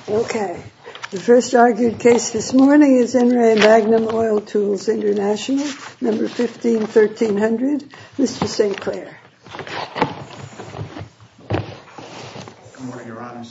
Okay. The first argued case this morning is In Re Magnum Oil Tools International, number 15-1300. Mr. St. Clair. Good morning, Your Honors.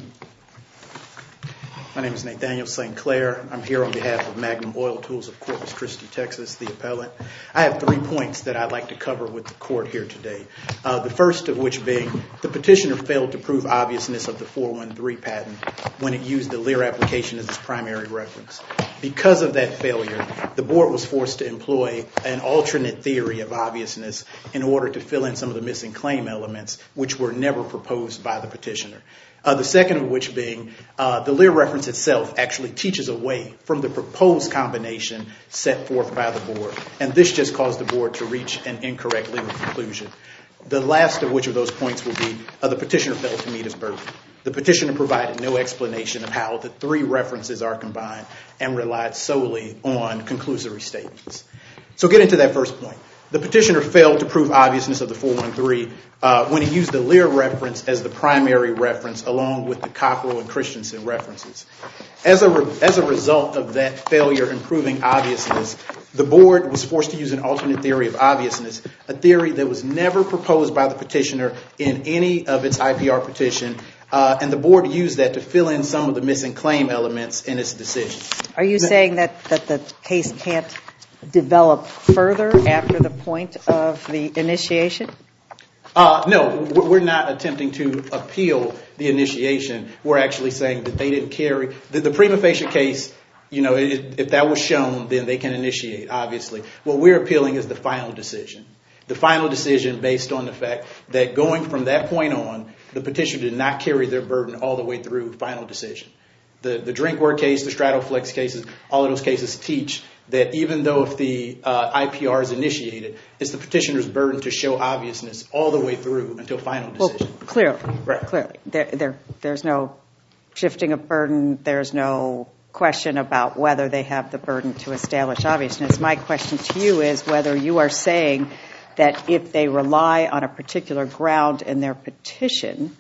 My name is Nathaniel St. Clair. I'm here on behalf of Magnum Oil Tools of Corpus Christi, Texas, the appellant. I have 3 points that I'd like to cover with the court here today. The first of which being the petitioner failed to prove obviousness of the 413 patent when it used the Lear application as its primary reference. Because of that failure, the board was forced to employ an alternate theory of obviousness in order to fill in some of the missing claim elements, which were never proposed by the petitioner. The second of which being the Lear reference itself actually teaches away from the proposed combination set forth by the board. And this just caused the board to reach an incorrect legal conclusion. The last of which of those points will be the petitioner failed to meet his burden. The petitioner provided no explanation of how the 3 references are combined and relied solely on conclusory statements. So getting to that first point. The petitioner failed to prove obviousness of the 413 when he used the Lear reference as the primary reference along with the Cockrell and Christensen references. As a result of that failure in proving obviousness, the board was forced to use an alternate theory of obviousness, a theory that was never proposed by the petitioner in any of its IPR petition, and the board used that to fill in some of the missing claim elements in its decision. Are you saying that the case can't develop further after the point of the initiation? No, we're not attempting to appeal the initiation. We're actually saying that they didn't carry the prima facie case. You know, if that was shown, then they can initiate, obviously. What we're appealing is the final decision. The final decision based on the fact that going from that point on, the petitioner did not carry their burden all the way through final decision. The Drinkware case, the Stratoflex cases, all of those cases teach that even though if the IPR is initiated, it's the petitioner's burden to show obviousness all the way through until final decision. Well, clearly. Right. Clearly. There's no shifting of burden. There's no question about whether they have the burden to establish obviousness. My question to you is whether you are saying that if they rely on a particular ground in their petition,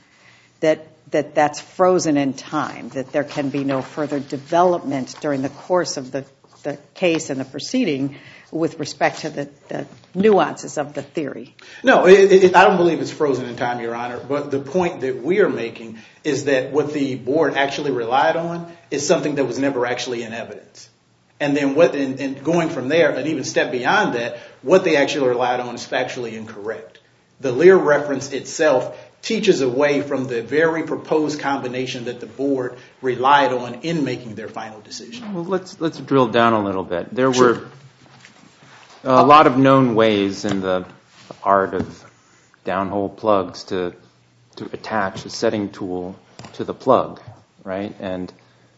that's frozen in time, that there can be no further development during the course of the case and the proceeding with respect to the nuances of the theory. No, I don't believe it's frozen in time, Your Honor. But the point that we are making is that what the board actually relied on is something that was never actually in evidence. And then and going from there, and even step beyond that, what they actually relied on is factually incorrect. The Lear reference itself teaches away from the very proposed combination that the board relied on in making their final decision. Well, let's drill down a little bit. There were a lot of known ways in the art of downhole plugs to attach a setting tool to the plug, right? And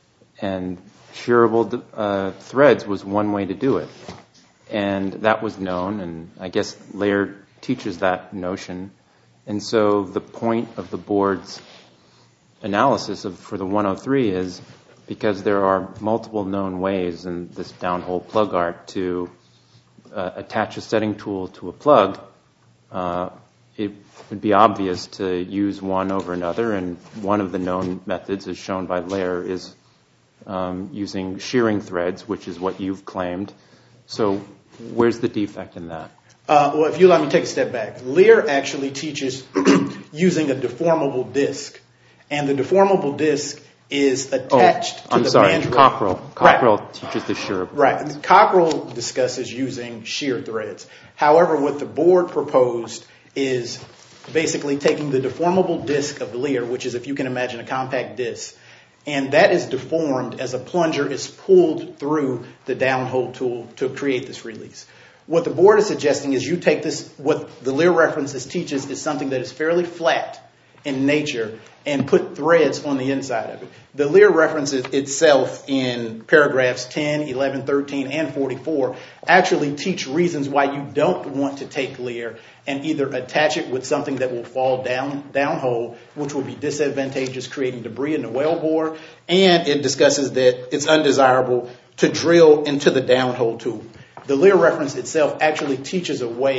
shearable threads was one way to do it. And that was known, and I guess Lear teaches that notion. And so the point of the board's analysis for the 103 is because there are multiple known ways in this downhole plug art to attach a setting tool to a plug, it would be obvious to use one over another. And one of the known methods, as shown by Lear, is using shearing threads, which is what you've claimed. So where's the defect in that? Well, if you let me take a step back, Lear actually teaches using a deformable disc. And the deformable disc is attached to the mandrel. Cockrell teaches the shear. Right. Cockrell discusses using shear threads. However, what the board proposed is basically taking the deformable disc of Lear, which is, if you can imagine, a compact disc, and that is deformed as a plunger is pulled through the downhole tool to create this release. What the board is suggesting is you take this, what the Lear references teaches is something that is fairly flat in nature, and put threads on the inside of it. The Lear references itself in paragraphs 10, 11, 13, and 44 actually teach reasons why you don't want to take Lear and either attach it with something that will fall downhole, which will be disadvantageous, creating debris in the wellbore, and it discusses that it's undesirable to drill into the downhole tool. The Lear reference itself actually teaches away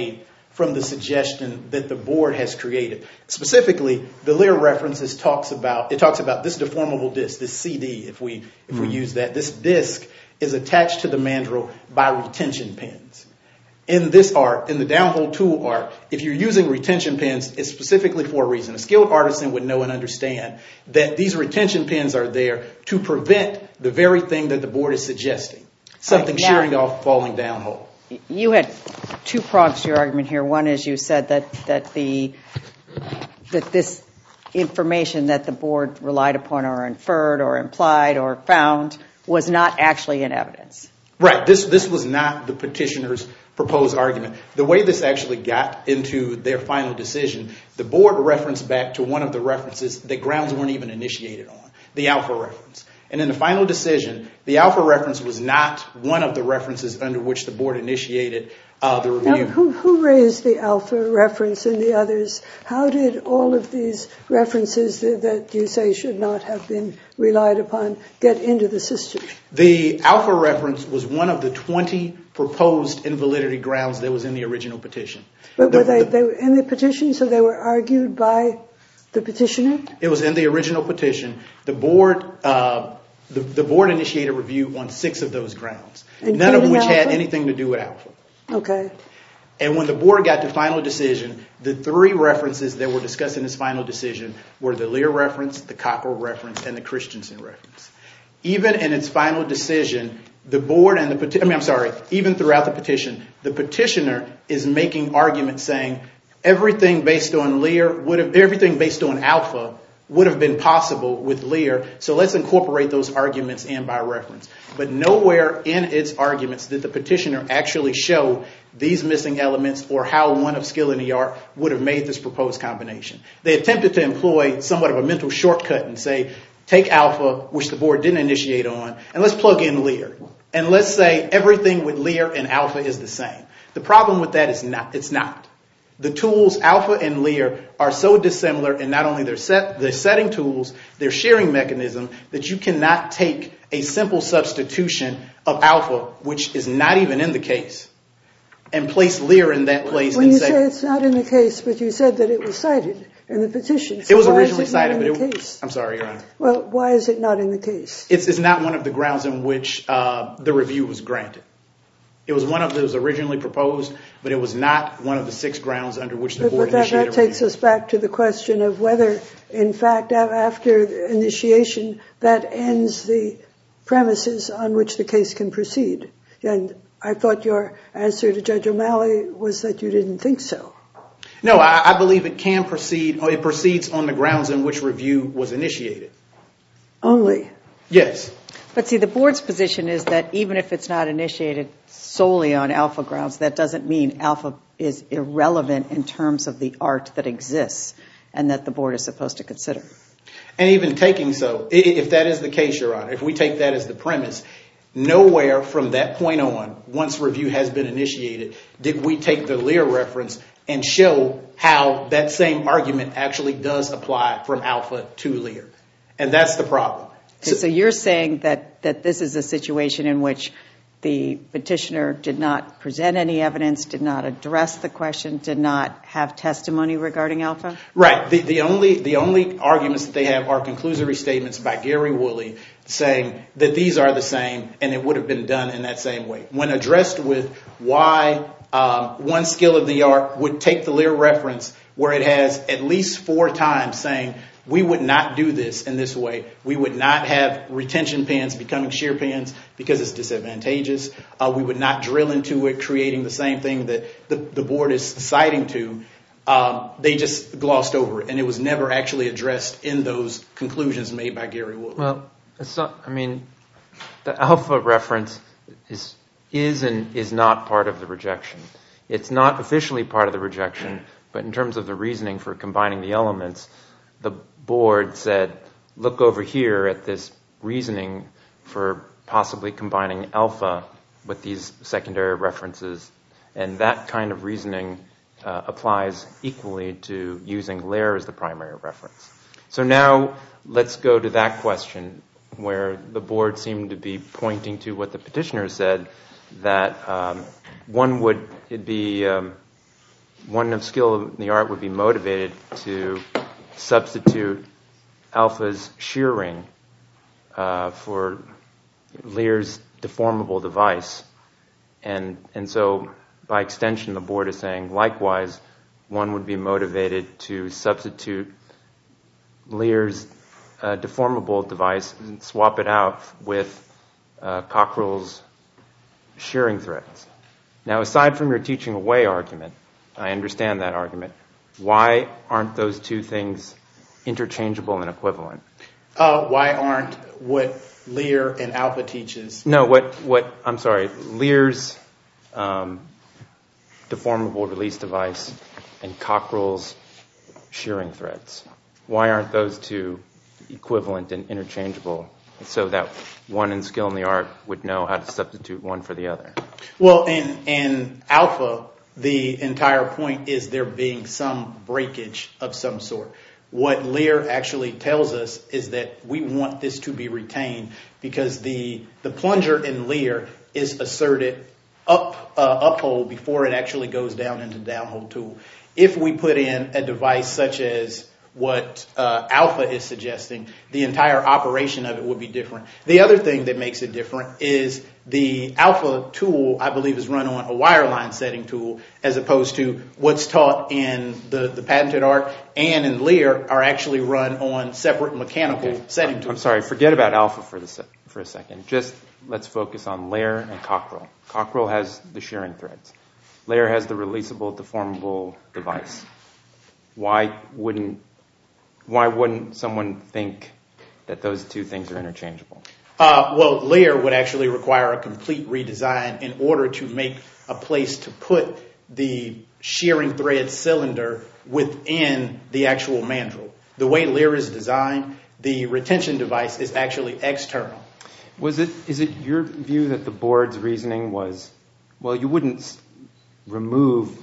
from the suggestion that the board has created. Specifically, the Lear references talks about this deformable disc, this CD, if we use that. This disc is attached to the mandrel by retention pins. In this art, in the downhole tool art, if you're using retention pins, it's specifically for a reason. A skilled artisan would know and understand that these retention pins are there to prevent the very thing that the board is suggesting, something shearing off, falling downhole. You had two prongs to your argument here. One is you said that this information that the board relied upon or inferred or implied or found was not actually in evidence. Right. This was not the petitioner's proposed argument. The way this actually got into their final decision, the board referenced back to one of the references that grounds weren't even initiated on, the alpha reference. And in the final decision, the alpha reference was not one of the references under which the board initiated the review. Now, who raised the alpha reference and the others? How did all of these references that you say should not have been relied upon get into the system? The alpha reference was one of the 20 proposed invalidity grounds that was in the original petition. But were they were in the petition, so they were argued by the petitioner? It was in the original petition. The board initiated review on 6 of those grounds, none of which had anything to do with alpha. Okay. And when the board got to final decision, the 3 references that were discussed in this final decision were the Lear reference, the Cockrell reference, and the Christensen reference. Even in its final decision, the board and even throughout the petition, the petitioner is making arguments saying everything based on alpha would have been possible with Lear, so let's incorporate those arguments in by reference. But nowhere in its arguments did the petitioner actually show these missing elements or how one of skill in the art would have made this proposed combination. They attempted to employ somewhat of a mental shortcut and say, take alpha, which the board didn't initiate on, and let's plug in Lear. And let's say everything with Lear and alpha is the same. The problem with that is it's not. The tools, alpha and Lear, are so dissimilar in not only their setting tools, their shearing mechanism, that you cannot take a simple substitution of alpha, which is not even in the case, and place Lear in that place. When you say it's not in the case, but you said that it was cited in the petition. So it was originally cited, but I'm sorry, Your Honor. Well, why is it not in the case? It's not one of the grounds in which the review was granted. It was one of those originally proposed, but it was not one of the 6 grounds under which the board initiated But that takes us back to the question of whether, in fact, after initiation, that ends the premises on which the case can proceed. And I thought your answer to Judge O'Malley was that you didn't think so. No, I believe it can proceed. It proceeds on the grounds in which review was initiated. Only? Yes. But see, the board's position is that even if it's not initiated solely on alpha grounds, that doesn't mean alpha is irrelevant in terms of the art that exists and that the board is supposed to consider. And even taking so, if that is the case, Your Honor, if we take that as the premise, nowhere from that point on, once review has been initiated, did we take the Lear reference and show how that same argument actually does apply from alpha to Lear. And that's the problem. So you're saying that this is a situation in which the petitioner did not present any evidence, did not address the question, did not have testimony regarding alpha? Right. The only arguments that they have are conclusory statements by Gary Woolley saying that these are the same and it would have been done in that same way. When addressed with why one skill of the art would take the Lear reference where it has at least 4 times saying we would not do this in this way. We would not have retention pins becoming shear pins because it's disadvantageous. We would not drill into it, creating the same thing that the board is citing to. They just glossed over it, and it was never actually addressed in those conclusions made by Gary Woolley. Well, it's not, I mean, the alpha reference is and is not part of the rejection. It's not officially part of the rejection, but in terms of the reasoning for combining the elements, the board said, look over here at this reasoning for possibly combining alpha with these secondary references, and that kind of reasoning applies equally to using Lear as the primary reference. So now let's go to that question where the board seemed to be pointing to what the petitioner said, that one would be one of skill in the art would be motivated to substitute Alpha's shear ring for Lear's deformable device. And so by extension, the board is saying, likewise, one would be motivated to substitute Lear's deformable device and swap it out with Cockrell's shearing threads. Now, aside from your teaching away argument, I understand that argument. Why aren't those two things interchangeable and equivalent? Why aren't what Lear and Alpha teaches? No, Lear's deformable release device and Cockrell's shearing threads. Why aren't those two equivalent and interchangeable so that one in skill in the art would know how to substitute one for the other? Well, in Alpha, the entire point is there being some breakage of some sort. What Lear actually tells us is that we want this to be retained because the plunger in Lear is asserted uphole before it actually goes down into the downhole tool. If we put in a device such as what Alpha is suggesting, the entire operation of it would be different. The other thing that makes it different is the Alpha tool, I believe, is run on a wireline setting tool as opposed to what's taught in the patented art and in Lear are actually run on separate mechanical setting tools. I'm sorry, forget about Alpha for a second. Just let's focus on Lear and Cockrell. Cockrell has the shearing threads. Lear has the releasable deformable device. Why wouldn't someone think that those two things are interchangeable? Well, Lear would actually require a complete redesign in order to make a place to put the shearing thread cylinder within the actual mandrel. The way Lear is designed, the retention device is actually external. Is it your view that the board's reasoning was, well, you wouldn't remove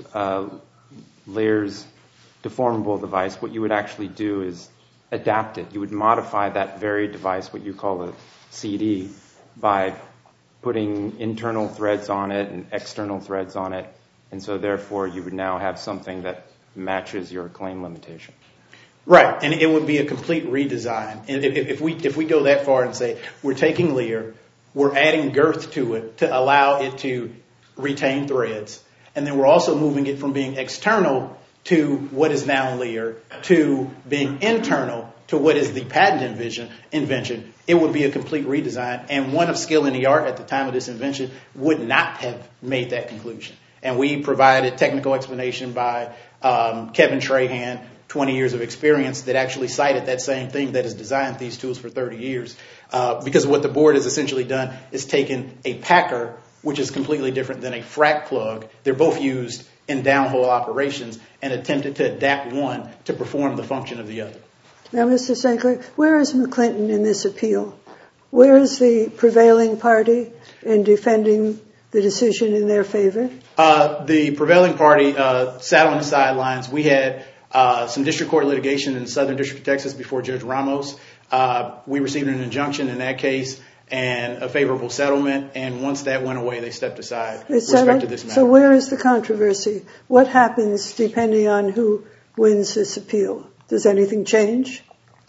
Lear's deformable device? What you would actually do is adapt it. You would modify that very device, what you call a CD, by putting internal threads on it and external threads on it, and so therefore you would now have something that matches your claim limitation. Right, and it would be a complete redesign. And if we go that far and say we're taking Lear, we're adding girth to it to allow it to retain threads, and then we're also moving it from being external to what is now Lear to being internal to what is the patent invention, it would be a complete redesign. And one of skill in the art at the time of this invention would not have made that conclusion. And we provided technical explanation by Kevin Trahan, 20 years of experience, that actually cited that same thing that has designed these tools for 30 years. Because what the board has essentially done is taken a packer, which is completely different than a frac plug. They're both used in downhole operations, and attempted to adapt one to perform the function of the other. Now, Mr. St. Clair, where is McClinton in this appeal? Where is the prevailing party in defending the decision in their favor? The prevailing party sat on the sidelines. We had some district court litigation in the Southern District of Texas before Judge Ramos. We received an injunction in that case and a favorable settlement, and once that went away, they stepped aside with respect to this matter. So where is the controversy? What happens depending on who wins this appeal? Does anything change?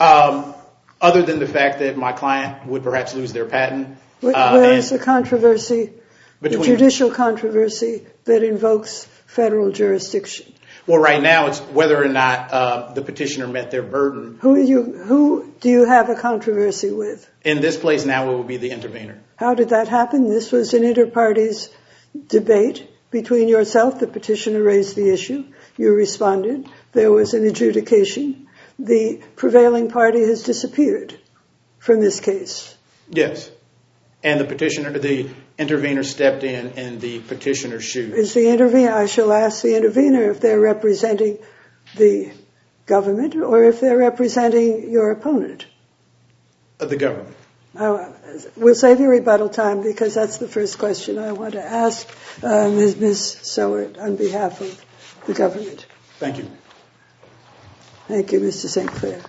Other than the fact that my client would perhaps lose their patent. Where is the controversy, the judicial controversy that invokes federal jurisdiction? Well, right now it's whether or not the petitioner met their burden. Who do you have a controversy with? In this place now, it will be the intervener. How did that happen? This was an inter-parties debate between yourself. The petitioner raised the issue. You responded. There was an adjudication. The prevailing party has disappeared from this case. Yes. And the intervener stepped in the petitioner's shoes. Is the intervener? I shall ask the intervener if they're representing the government or if they're representing your opponent. The government. We'll save you rebuttal time because that's the first question I want to ask Ms. Sowert on behalf of the government. Thank you. Thank you, Mr. St. Clair.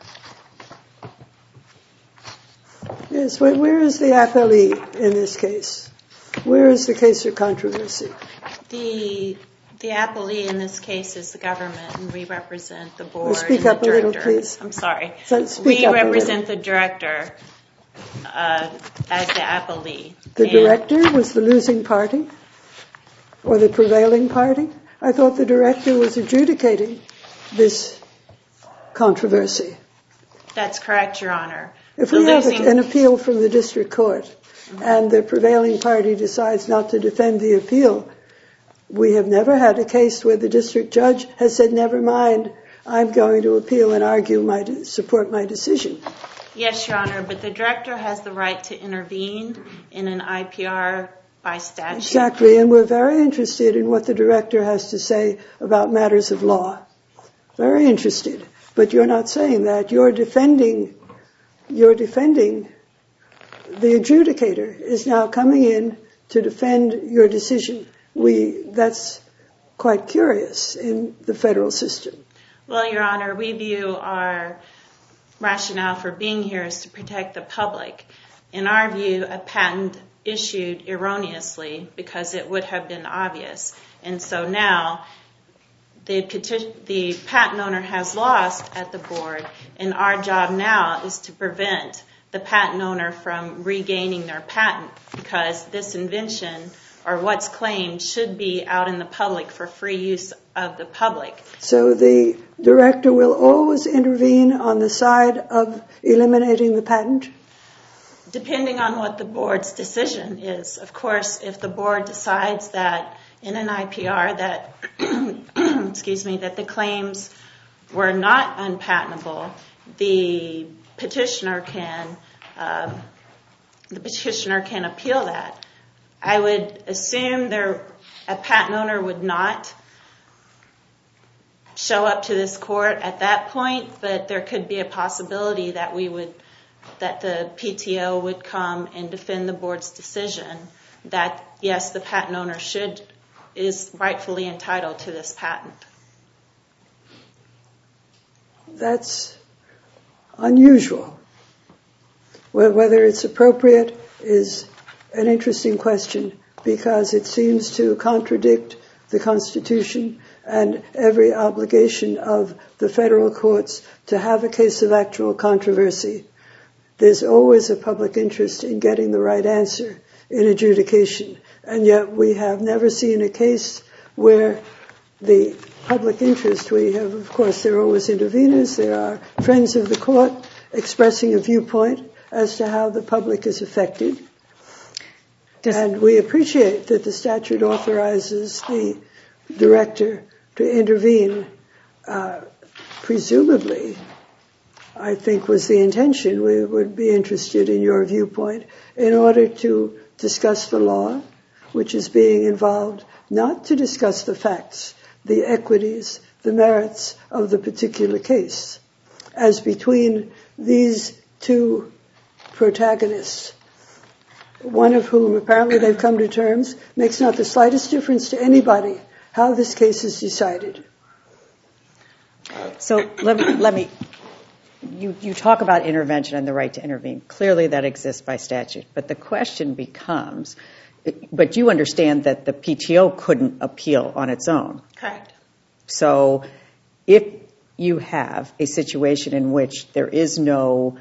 Yes, where is the appellee in this case? Where is the case of controversy? The The appellee in this case is the government, and we represent the board. Speak and the up a little, director. please. I'm sorry. Speak We up represent the director as the appellee. The director was the losing party or the prevailing party? I thought the director was adjudicating this controversy. That's correct, Your Honor. If we have an appeal from the district court and the prevailing party decides not to defend the appeal, we have never had a case where the district judge has said, never mind, I'm going to appeal and support my decision. Yes, Your Honor, but the director has the right to intervene in an IPR by statute. Exactly, and we're very interested in what the director has to say about matters of law. Very interested. But you're not saying that. You're defending the adjudicator is now coming in to defend your decision. That's quite curious in the federal system. Well, Your Honor, we view our rationale for being here is to protect the public. In our view, a patent issued erroneously because it would have been obvious. And so now the patent owner has lost at the board, and our job now is to prevent the patent owner from regaining their patent, because this invention or what's claimed should be out in the public for free use of the public. So the director will always intervene on the side of eliminating the patent? Depending on what the board's decision is. Of course, if the board decides that in an IPR that that the claims were not unpatentable, the petitioner can appeal that. I would assume a patent owner would not show up to this court at that point, but there could be a possibility that the PTO would come and defend the board's decision that, yes, the patent owner is rightfully entitled to this patent. That's unusual. Whether it's appropriate is an interesting question, because it seems to contradict the Constitution and every obligation of the federal courts to have a case of actual controversy. There's always a public interest in getting the right answer in adjudication, and yet we have never seen a case where the public interest, we have, of course, there are always interveners, there are friends of the court expressing a viewpoint as to how the public is affected. And we appreciate that the statute authorizes the director to intervene. Presumably, I think was the intention, we would be interested in your viewpoint in order to discuss the law, which is being involved, not to discuss the facts, the equities, the merits of the particular case, as between these two protagonists, one of whom apparently they've come to terms, makes not the slightest difference to anybody how this case is decided. So let me you talk about intervention and the right to intervene. Clearly that exists by statute. But the question becomes, but you understand that the PTO couldn't appeal on its own. Correct. So if you have a situation in which there is no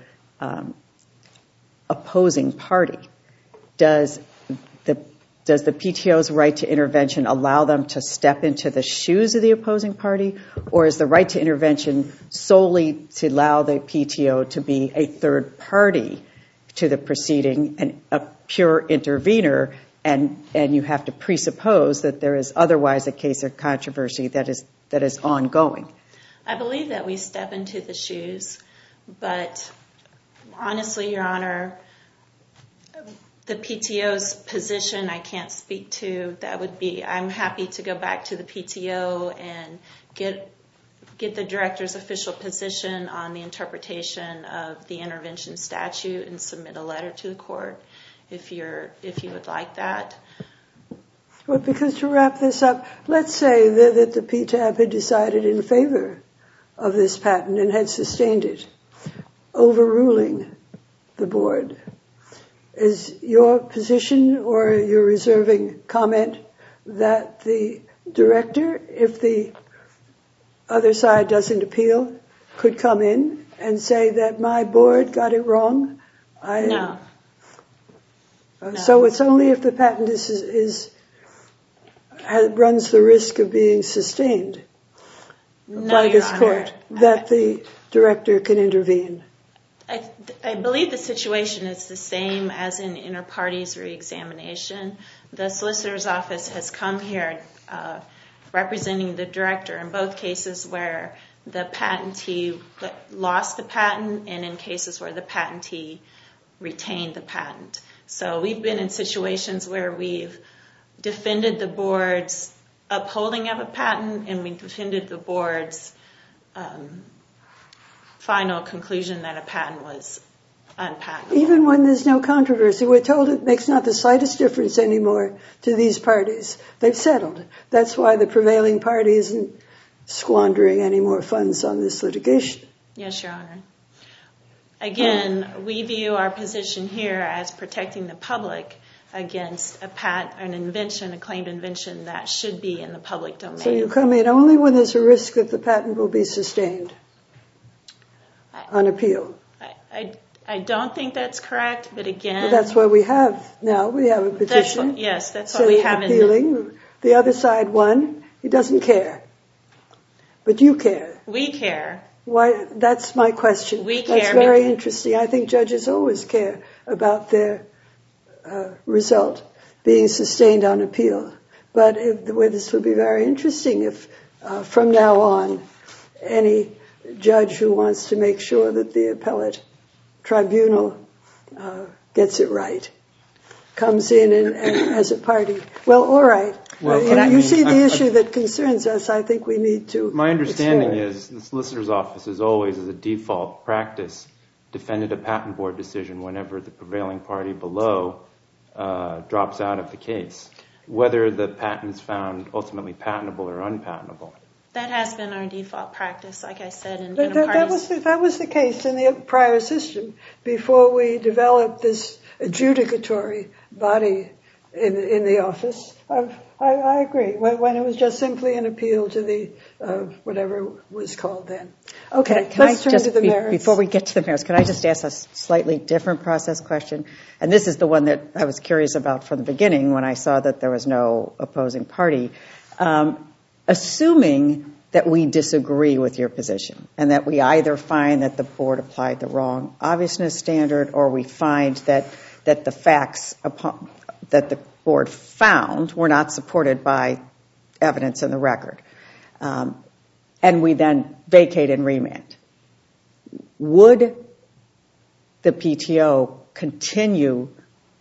opposing party, does the PTO's right to intervention allow them to step into the shoes of the opposing party, or is the right to intervention solely to allow the PTO to be a third party to the proceeding and a pure intervener, and you have to presuppose that there is otherwise a case of controversy that is ongoing? I believe that we step into the shoes, but honestly, Your Honor, the PTO's position I can't speak to. That would be, I'm happy to go back to the PTO and get the director's official position on the interpretation of the intervention statute and submit a letter to the court if you would like that. Well, because to wrap this up, let's say that the PTAB had decided in favor of this patent and had sustained it, overruling the board. Is your position or your reserving comment that the director, if the other side doesn't appeal, could come in and say that my board got it wrong? No. So it's only if the patent runs the risk of being sustained by this court that the director can intervene. I believe the situation is the same as in inter-parties reexamination. The solicitor's office has come here representing the director in both cases where the patentee lost the patent and in cases where the patentee retained the patent. So we've been in situations where we've defended the board's upholding of a patent and we defended the board's final conclusion that a patent was unpatentable. Even when there's no controversy, we're told it makes not the slightest difference anymore to these parties. They've settled. That's why the prevailing party isn't squandering any more funds on this litigation. Yes, Your Honor. Again, we view our position here as protecting the public against an invention, a claimed invention that should be in the public domain. So you come in only when there's a risk that the patent will be sustained on appeal. I don't think that's correct, but again... Well, that's what we have now. We have a petition. Yes, that's what we have. Appealing. The other side won. He doesn't care. But you care. We care. Why? That's my question. We care. That's very interesting. I think judges always care about their result being sustained on appeal. But this would be very interesting if from now on any judge who wants to make sure that the appellate tribunal gets it right comes in and as a party. Well, all right. Well, you see the issue that concerns us. I think we need to... My understanding is the solicitor's office has always, as a default practice, defended a patent board decision whenever the prevailing party below drops out of the case, whether the patent is found ultimately patentable or unpatentable. That has been our default practice, like I said, in parties. That was the case in the prior system before we developed this adjudicatory body in the office. I agree. When it was just simply an appeal to the whatever was called then. Okay, let's turn to the merits. Before we get to the merits, can I just ask a slightly different process question? And this is the one that I was curious about from the beginning when I saw that there was no opposing party. Assuming that we disagree with your position and that we either find that the board applied the wrong obviousness standard or we find that the facts that the board found were not supported by evidence in the record, and we then vacate and remand, would the PTO continue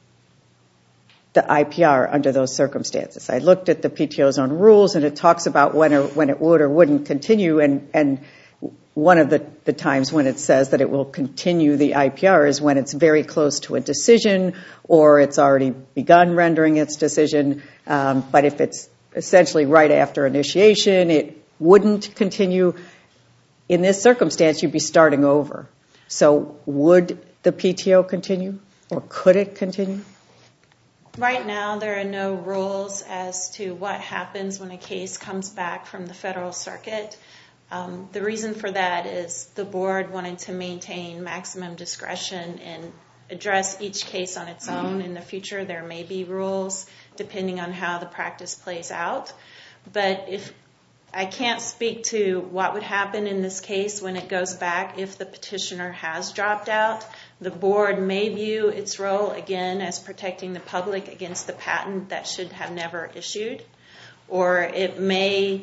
the IPR under those circumstances? I looked at the PTO's own rules, and it talks about when it would or wouldn't continue, and one of the times when it says that it will continue the IPR is when it's very close to a decision or it's already begun rendering its decision. But if it's essentially right after initiation, it wouldn't continue. In this circumstance, you'd be starting over. So would the PTO continue, or could it continue? Right now, there are no rules as to what happens when a case comes back from the Federal Circuit. The reason for that is the board wanted to maintain maximum discretion and address each case on its own. In the future, there may be rules depending on how the practice plays out. But if I can't speak to what would happen in this case when it goes back if the petitioner has dropped out. The board may view its role again as protecting the public against the patent that should have never issued, or it may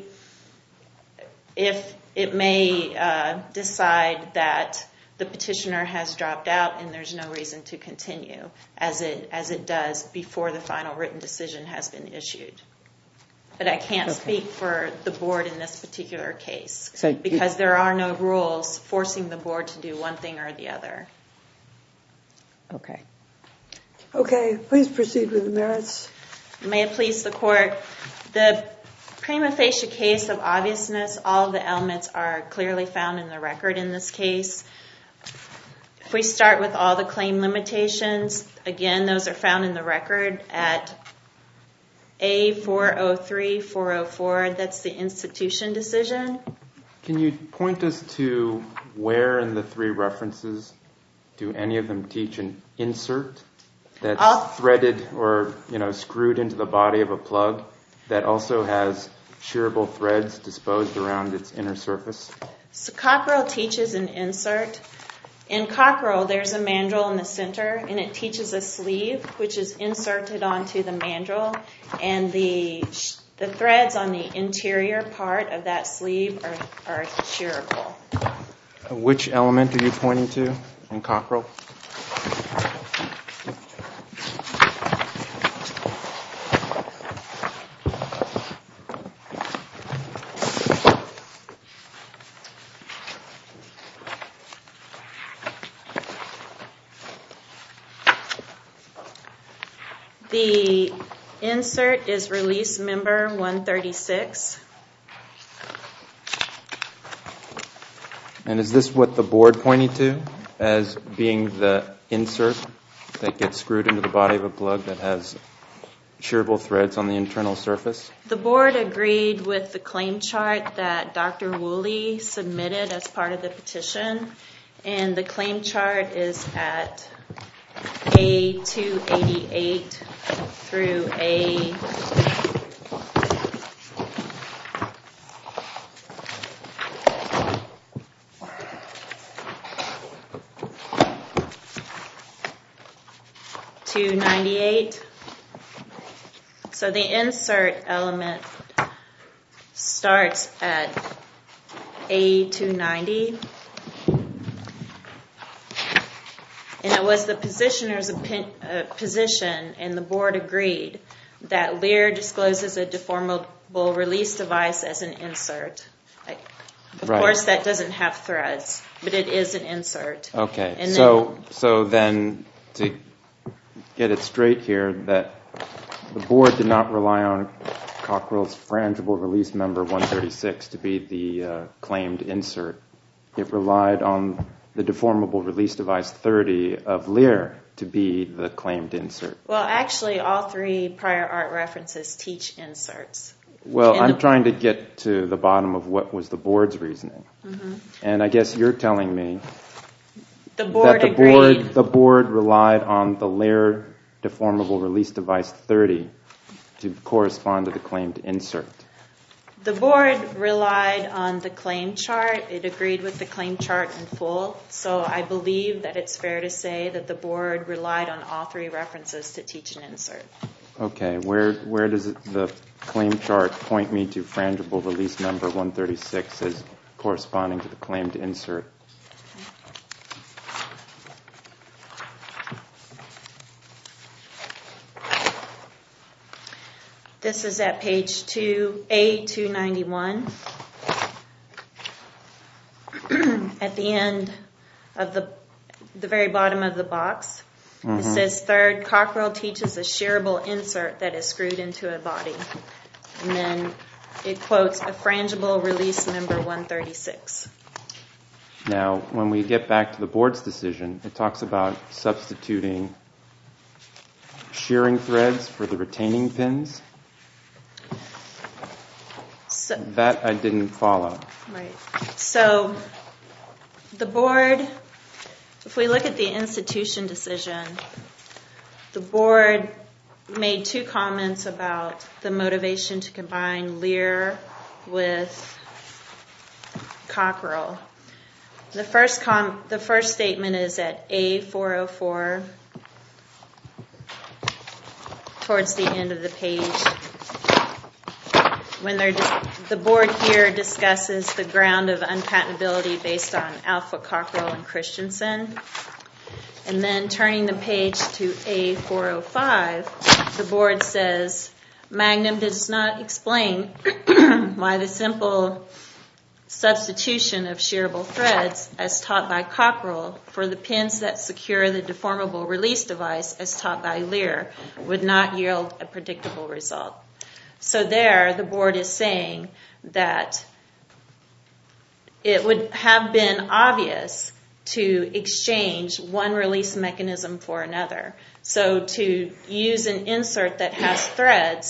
decide that the petitioner has dropped out and there's no reason to continue, as it does before the final written decision has been issued. But I can't speak for the board in this particular case because there are no rules forcing the board to do one thing or the other. Okay. Okay, please proceed with the merits. May it please the court. The prima facie case of obviousness, all of the elements are clearly found in the record in this case. If we start with all the claim limitations, again, those are found in the record at A403, 404, that's the institution decision. Can you point us to where in the three references do any of them teach an insert that's threaded or screwed into the body of a plug that also has shearable threads disposed around its inner surface? So Cockrell teaches an insert. In Cockrell, there's a mandrel in the center, and it teaches a sleeve, which is inserted onto the mandrel, and the threads on the interior part of that sleeve are shearable. Which element are you pointing to in Cockrell? The insert is release member 136. And is this what the board pointed to as being the insert that gets screwed into the body of a plug that has shearable threads on the internal surface? The board agreed with the claim chart that Dr. Woolley submitted as part of the petition, and the claim chart is at A288 through A. .298. So the insert element starts at A290. And it was the petitioner's position, and the board agreed, that Lear discloses a deformable release device as an insert. Of course, that doesn't have threads, but it is an insert. Okay, and so then to get it straight here, that the board did not rely on Cockrell's frangible release member 136 to be the claimed insert. It relied on the deformable release device 30 of Lear to be the claimed insert. Well, actually, all three prior art references teach inserts. Well, I'm trying to get to the bottom of what was the board's reasoning. Mm-hmm. And I guess you're telling me that the board relied on the Lear deformable release device 30 to correspond to the claimed insert. The board relied on the claim chart. It agreed with the claim chart in full. So I believe that it's fair to say that the board relied on all three references to teach an insert. Okay, where does the claim chart point me to frangible release number 136 as corresponding to the claimed insert? This is at page A291. At the end of the very bottom of the box, it says, third, Cockrell teaches a shearable insert that is screwed into a body. And then it quotes a frangible release member 136. Now, when we get back to the board's decision, it talks about substituting shearing threads for the retaining pins. That I didn't follow. Right. So the board, if we look at the institution decision, the board made two comments about the motivation to combine Lear with Cockrell. The first statement is at A404, towards the end of the page. When the board here discusses the ground of unpatentability based on Alpha, Cockrell, and Christensen. And then turning the page to A405, the board says, Magnum does not explain why the simple substitution of shearable threads as taught by Cockrell for the pins that secure the deformable release device as taught by Lear would not yield a predictable result. So there, the board is saying that it would have been obvious to exchange one release mechanism for another. So to use an insert that has threads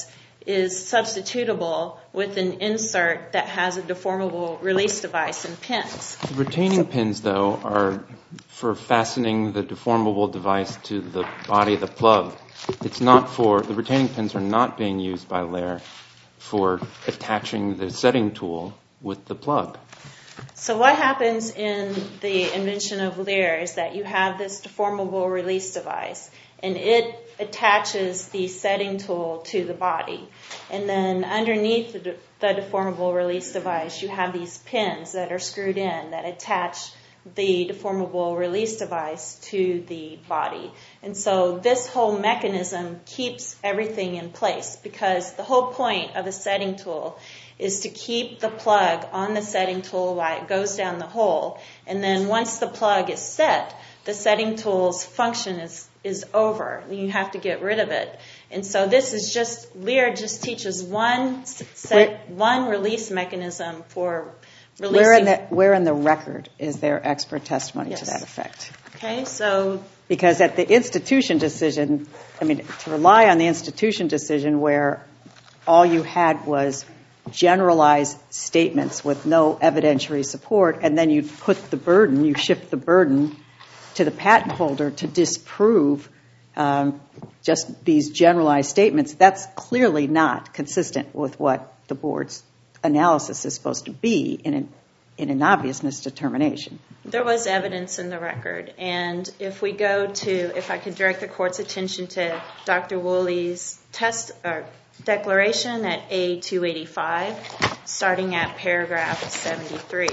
is substitutable with an insert that has a deformable release device and pins. The retaining pins, though, are for fastening the deformable device to the body of the plug. It's not for, the retaining pins are not being used by Lehr for attaching the setting tool with the plug. So what happens in the invention of Lehr is that you have this deformable release device, and it attaches the setting tool to the body. And then underneath the deformable release device, you have these pins that are screwed in that attach the deformable release device to the body. And so this whole mechanism keeps everything in place, because the whole point of a setting tool is to keep the plug on the setting tool while it goes down the hole. And then once the plug is set, the setting tool's function is over. You have to get rid of it. And so this is just, Lehr just teaches one release mechanism for releasing. Where in the record is there expert testimony Yes. to that effect? Okay, so Because at the institution decision, I mean, to rely on the institution decision where all you had was generalized statements with no evidentiary support, and then you shift the burden to the patent holder to disprove just these generalized statements, that's clearly not consistent with what the board's analysis is supposed to be in an obviousness determination. there was evidence in the record. And if I could direct the court's attention to Dr. Woolley's declaration at A285, starting at paragraph 73.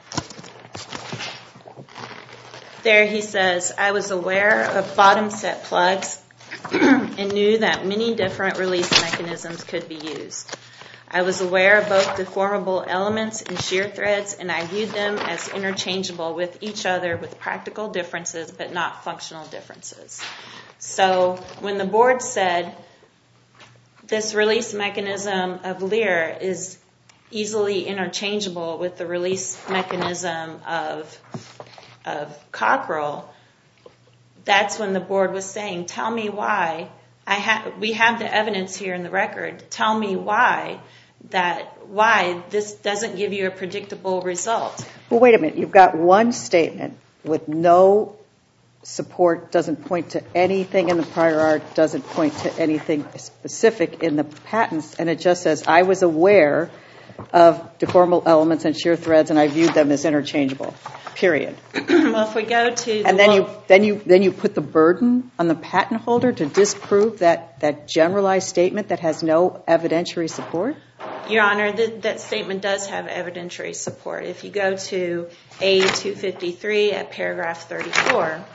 There he says, I was aware of bottom set plugs and knew that many different release mechanisms could be used. I was aware of both deformable elements and shear threads, and I viewed them as interchangeable with each other with practical differences but not functional differences. So when the board said this release mechanism of Lehr is easily interchangeable with the release mechanism of Cockrell, that's when the board was saying, tell me why. We have the evidence here in the record. Tell me why this doesn't give you a predictable result. Well, wait a minute. You've got one statement with no support, doesn't point to anything in the prior art, doesn't point to anything specific in the patents, and it just says, I was aware of deformable elements and shear threads, and I viewed them as interchangeable, period. Well, if we go to... And then you put the burden on the patent holder to disprove that generalized statement that has no evidentiary support? Your Honor, that statement does have evidentiary support. If you go to A253 at paragraph 34,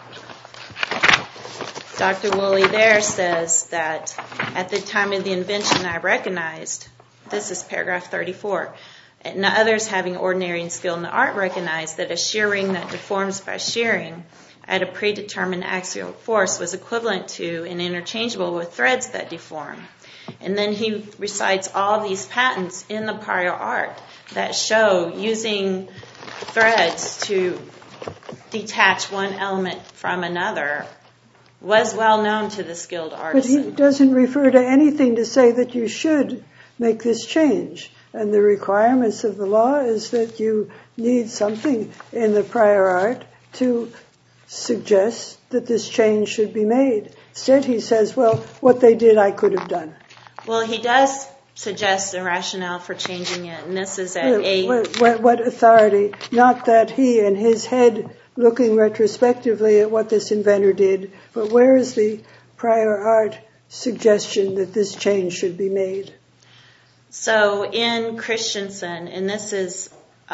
Dr. Woolley there says that at the time of the invention I recognized, this is paragraph 34, and others having ordinary and skill in the art recognized that a shear ring that deforms by shearing at a predetermined axial force was equivalent to and interchangeable with threads that deform. And then he recites all these patents in the prior art that show using threads to detach one element from another was well known to the skilled artisan. But he doesn't refer to anything to say that you should make this change. And the requirements of the law is that you need something in the prior art to suggest that this change should be made. Instead, he says, well, what they did, I could have done. Well, he does suggest a rationale for changing it, and this is at What authority? Not that he in his head looking retrospectively at what this inventor did, but where is the prior art suggestion that this change should be made? So in Christensen, and this is,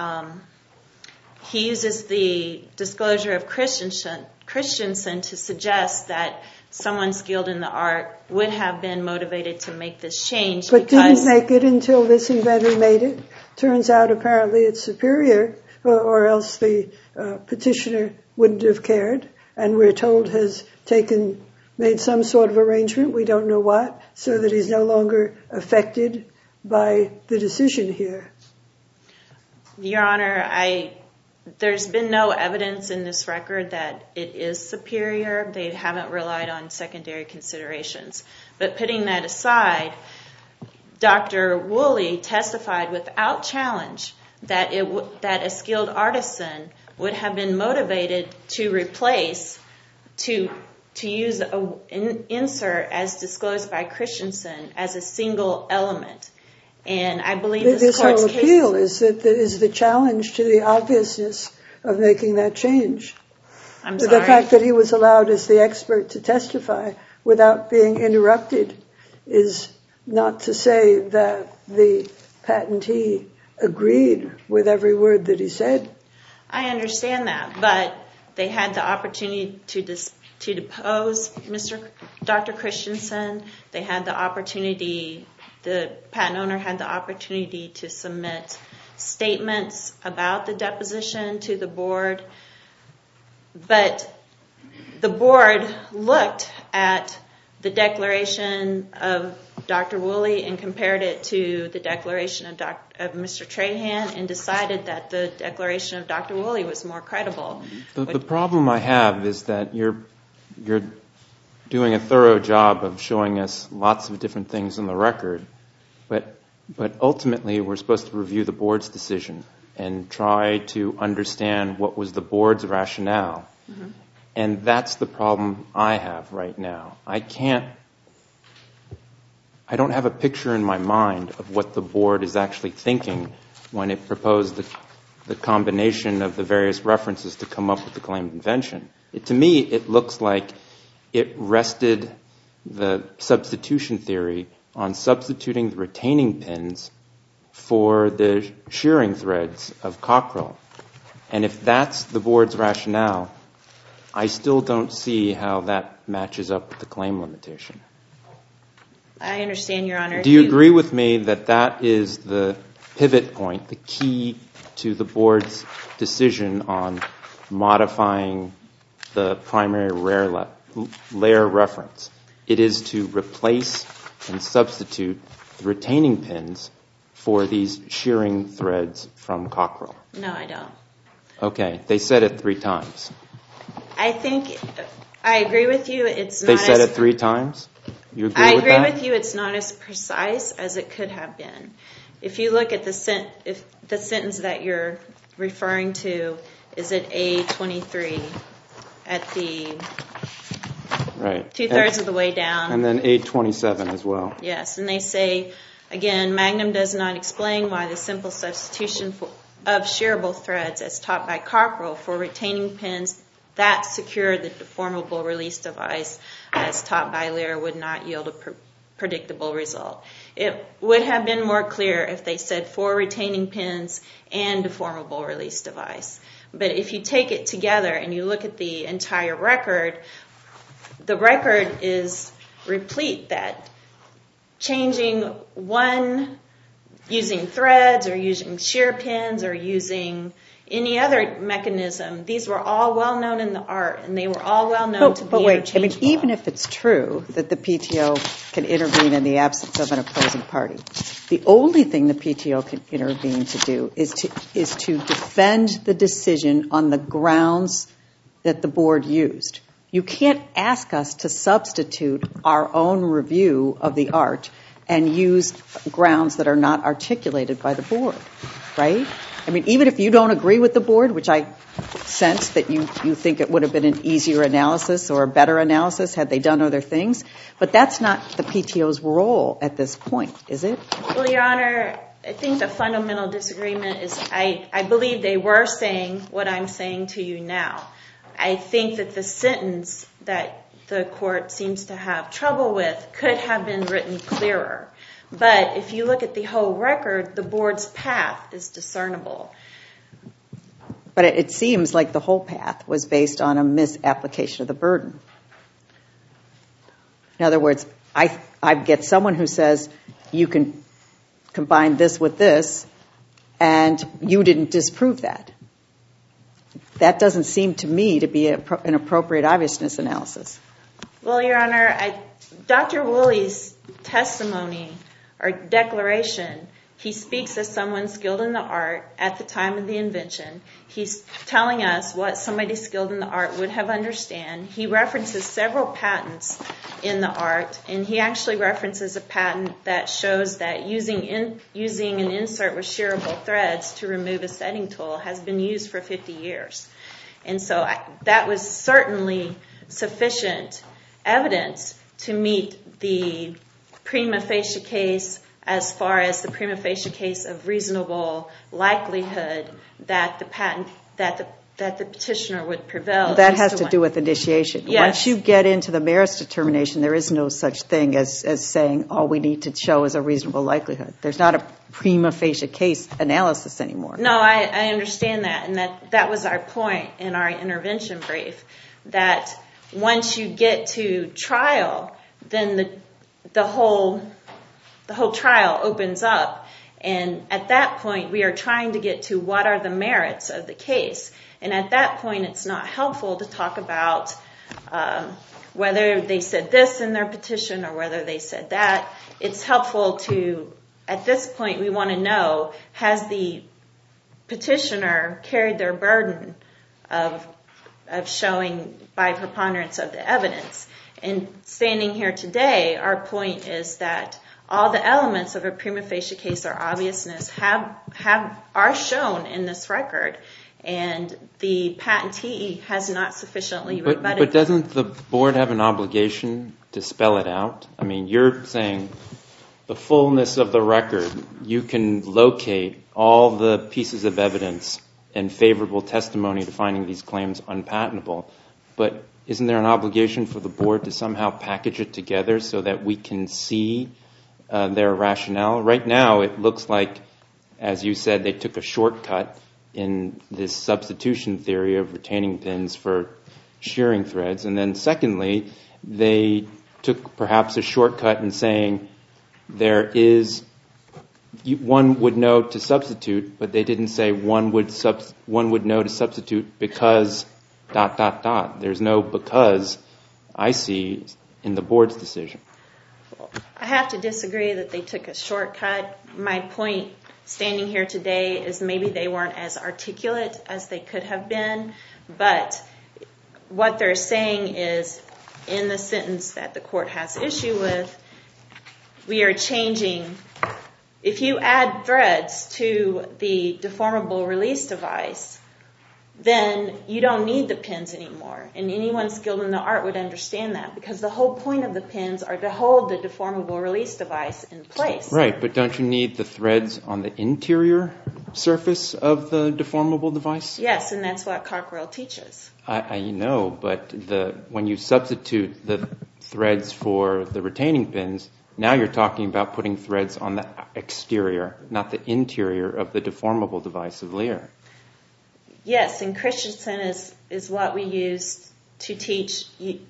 he uses the disclosure of Christensen to suggest that someone skilled in the art would have been motivated to make this change. But didn't make it until this inventor made it. Turns out apparently it's superior, or else the petitioner wouldn't have cared, and we're told has made some sort of arrangement, we don't know what, so that he's no longer affected by the decision here. Your Honor, there's been no evidence in this record that it is superior. They haven't relied on secondary considerations. But putting that aside, Dr. Woolley testified without challenge that a skilled artisan would have been motivated to replace, to use an insert as disclosed by Christensen as a single element. And I believe this court's whole appeal is the challenge to the obviousness of making that change. I'm sorry? The fact that he was allowed as the expert to testify without being interrupted is not to say that the patentee agreed with every word that he said. I understand that, but they had the opportunity to depose Dr. Christensen. They had the opportunity, the patent owner had the opportunity to submit statements about the deposition to the board. But the board looked at the declaration of Dr. Woolley and compared it to the declaration of Mr. Trahan and decided that the declaration of Dr. Woolley was more credible. The problem I have is that you're doing a thorough job of showing us lots of different things on the record, but ultimately we're supposed to review the board's decision and try to understand what was the board's rationale. Mm-hmm. And that's the problem I have right now. I don't have a picture in my mind of what the board is actually thinking when it proposed the combination of the various references to come up with the claimed invention. To me, it looks like it rested the substitution theory on substituting the retaining pins for the shearing threads of Cockrell. And if that's the board's rationale, I still don't see how that matches up with the claim limitation. I understand, Your Honor. Do you agree with me that that is the pivot point, the key to the board's decision on modifying the primary layer reference? It is to replace and substitute the retaining pins for these shearing threads from Cockrell. No, I don't. Okay, they said it 3 times. I agree with you. They said it 3 times? You agree with that? I agree with you. It's not as precise as it could have been. If you look at the sentence that you're referring to is at A23 at the right. 2/3 of the way down. And then A27 as well. Yes, and they say, again, Magnum does not explain why the simple substitution of shearable threads as taught by Cockrell for retaining pins that secure the deformable release device as taught by Lear would not yield a predictable result. It would have been more clear if they said for retaining pins and deformable release device. But if you take it together and you look at the entire record, the record is replete that changing one, using threads or using shear pins or using any other mechanism, these were all well known in the art and they were all well known to be interchangeable. I mean, even if it's true that the PTO can intervene in the absence of an opposing party, the only thing the PTO can intervene to do is to defend the decision on the grounds that the board used. You can't ask us to substitute our own review of the art and use grounds that are not articulated by the board, right? I mean, even if you don't agree with the board, which I sense that you think it would have been an easier analysis or a better analysis had they done other things, but that's not the PTO's role at this point, is it? Well, Your Honor, I think the fundamental disagreement is I believe they were saying what I'm saying to you now. I think that the sentence that the court seems to have trouble with could have been written clearer. But if you look at the whole record, the board's path is discernible. But it seems like the whole path was based on a misapplication of the burden. In other words, I get someone who says you can combine this with this, and you didn't disprove that. That doesn't seem to me to be an appropriate obviousness analysis. Well, Your Honor, Dr. Woolley's testimony or declaration, He speaks as someone skilled in the art at the time of the invention. He's telling us what somebody skilled in the art would have understood. He references several patents in the art, and he actually references a patent that shows that using an insert with shearable threads to remove a setting tool has been used for 50 years. And so that was certainly sufficient evidence to meet the prima facie case, as far as the prima facie case of reasonable likelihood that the petitioner would prevail. That has to do with initiation. Yes. Once you get into the merits determination, there is no such thing as saying all we need to show is a reasonable likelihood. There's not a prima facie case analysis anymore. No, I understand that, and that was our point in our intervention brief, that once you get to trial, then the whole trial opens up, and at that point we are trying to get to what are the merits of the case. And at that point it's not helpful to talk about whether they said this in their petition or whether they said that. It's helpful to, at this point we want to know, has the petitioner carried their burden of showing by preponderance of the evidence. And standing here today, our point is that all the elements of a prima facie case or obviousness are shown in this record, and the patentee has not sufficiently rebutted. But doesn't the board have an obligation to spell it out? I mean, you're saying the fullness of the record, you can locate all the pieces of evidence and favorable testimony to finding these claims unpatentable, but isn't there an obligation for the board to somehow package it together so that we can see their rationale? Right now it looks like, as you said, they took a shortcut in this substitution theory of retaining pins for shearing threads, and then secondly they took perhaps a shortcut in saying there is one would know to substitute, but they didn't say one would know to substitute because ... There's no because I see in the board's decision. I have to disagree that they took a shortcut. My point standing here today is maybe they weren't as articulate as they could have been, but what they're saying is, in the sentence that the court has issue with, we are changing. If you add threads to the deformable release device, then you don't need the pins anymore. And anyone skilled in the art would understand that, because the whole point of the pins are to hold the deformable release device in place. Right, but don't you need the threads on the interior surface of the deformable device? Yes, and that's what Cockrell teaches. I know, but when you substitute the threads for the retaining pins, now you're talking about putting threads on the exterior, not the interior of the deformable device of Lear. Yes, and Christensen is what we use to teach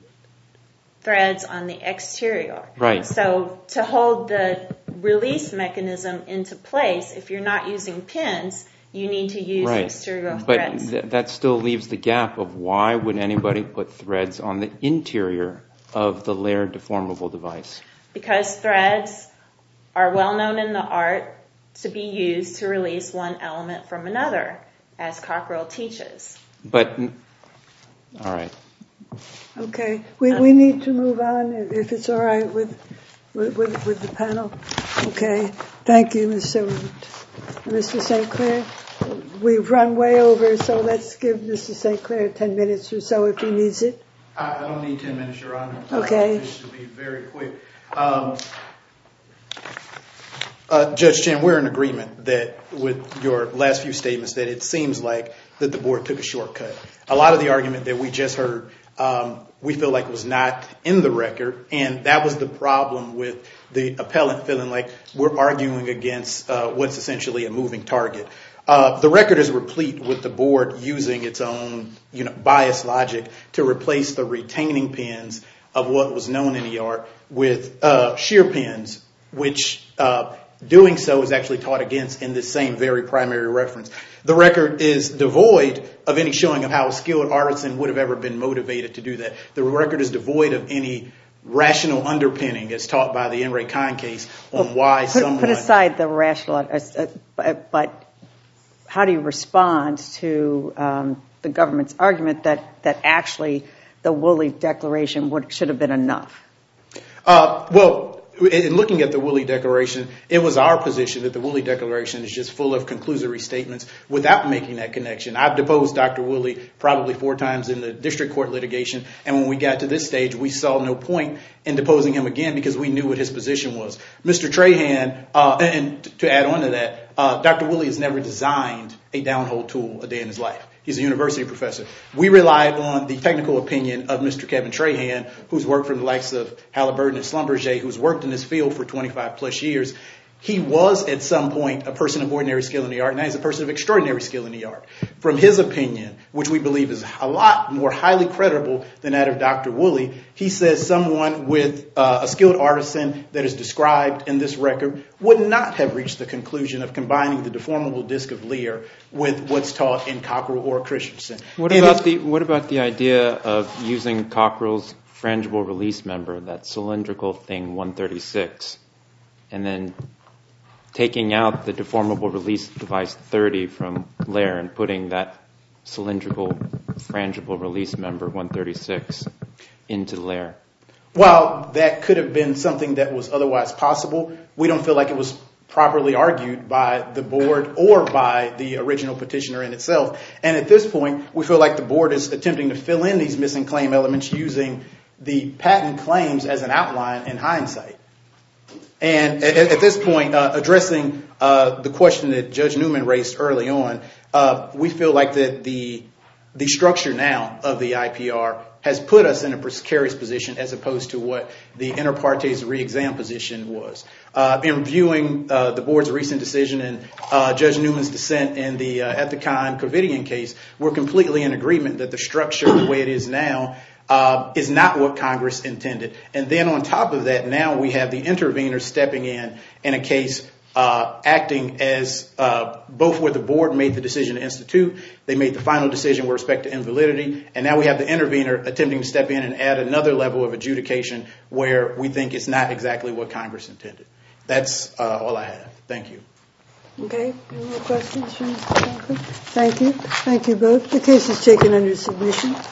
threads on the exterior. Right. So to hold the release mechanism into place, if you're not using pins, you need to use exterior threads. But that still leaves the gap of why would anybody put threads on the interior of the Lear deformable device? Because threads are well known in the art to be used to release one element from another, as Cockrell teaches. But, all right. Okay, we need to move on, if it's all right with the panel. Okay, thank you, Ms. Silverman. Mr. St. Clair, we've run way over, so let's give Mr. St. Clair 10 minutes or so if he needs it. I don't need 10 minutes, Your Honor. Okay. This should be very quick. Judge Chin, we're in agreement that with your last few statements that it seems like that the board took a shortcut. A lot of the argument that we just heard, we feel like was not in the record, and that was the problem with the appellant feeling like we're arguing against what's essentially a moving target. The record is replete with the board using its own bias logic to replace the retaining pins of what was known in the art with shear pins, which doing so is actually taught against in this same very primary reference. The record is devoid of any showing of how a skilled artisan would have ever been motivated to do that. The record is devoid of any rational underpinning as taught by the N. Ray Kine case on why someone... Put aside the rational, but how do you respond to the government's argument that actually the Woolley Declaration should have been enough? Well, in looking at the Woolley Declaration, it was our position that the Woolley Declaration is just full of conclusory statements without making that connection. I've deposed Dr. Woolley probably 4 times in the district court litigation, and when we got to this stage, we saw no point in deposing him again because we knew what his position was. Mr. Trahan, and to add on to that, Dr. Woolley has never designed a downhole tool a day in his life. He's a university professor. We relied on the technical opinion of Mr. Kevin Trahan, who's worked for the likes of Halliburton and Schlumberger, who's worked in this field for 25 plus years. He was at some point a person of ordinary skill in the art, and now he's a person of extraordinary skill in the art. From his opinion, which we believe is a lot more highly credible than that of Dr. Woolley, he says someone with a skilled artisan that is described in this record would not have reached the conclusion of combining the deformable disc of Lear with what's taught in Cockrell or Christensen. What about the idea of using Cockrell's frangible release member, that cylindrical thing 136, and then taking out the deformable release device 30 from Lear and putting that cylindrical frangible release member 136 into Lear? While that could have been something that was otherwise possible, we don't feel like it was properly argued by the board or by the original petitioner in itself. And at this point, we feel like the board is attempting to fill in these missing claim elements using the patent claims as an outline in hindsight. And at this point, addressing the question that Judge Newman raised early on, we feel like that the structure now of the IPR has put us in a precarious position as opposed to what the inter partes re-exam position was. In reviewing the board's recent decision and Judge Newman's dissent in the Ethicon-Covidian case, we're completely in agreement that the structure the way it is now is not what Congress intended. And then on top of that, now we have the intervener stepping in a case acting as both where the board made the decision to institute, they made the final decision with respect to invalidity, and now we have the intervener attempting to step in and add another level of adjudication where we think it's not exactly what Congress intended. That's all I have. Thank you. Okay. Any more questions from Mr. Conklin? Thank you. Thank you both. The case is taken under submission.